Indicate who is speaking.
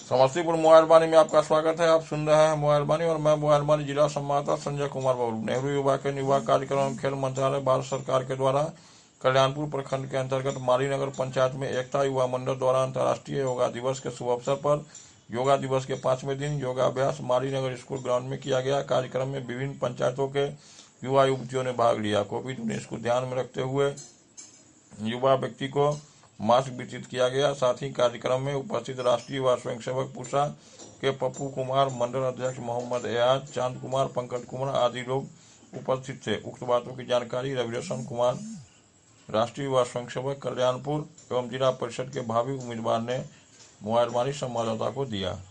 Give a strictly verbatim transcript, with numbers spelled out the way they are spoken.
Speaker 1: Samastipur mobile वाणी में आपका स्वागत है। आप सुन रहे हैं मोबाइल वाणी और मैं मोबाइल वाणी जिला संवाददाता संजय कुमार बाबू। नेहरू युवा के युवा कार्यक्रम एवं खेल मंत्रालय भारत सरकार के द्वारा कल्याणपुर प्रखंड के अंतर्गत मालीनगर पंचायत में एकता युवा मंडल द्वारा अंतर्राष्ट्रीय योगा दिवस के शुभ अवसर पर योगा दिवस के पांचवें दिन योगाभ्यास मालीनगर स्कूल ग्राउंड में किया गया। कार्यक्रम में विभिन्न पंचायतों के युवा युवतियों ने भाग लिया। कोविड उन्नीस को ध्यान में रखते हुए युवा व्यक्ति को मास्क वितरित किया गया। साथ ही कार्यक्रम में उपस्थित राष्ट्रीय युवा स्वयंसेवक पूसा के पप्पू कुमार, मंडल अध्यक्ष मोहम्मद एयाज, चांद कुमार, पंकज कुमार आदि लोग उपस्थित थे। उक्त बातों की जानकारी रविरसन कुमार, राष्ट्रीय युवा स्वयंसेवक कल्याणपुर एवं जिला परिषद के भावी उम्मीदवार ने मोबाइल वाणी संवाददाता को दिया।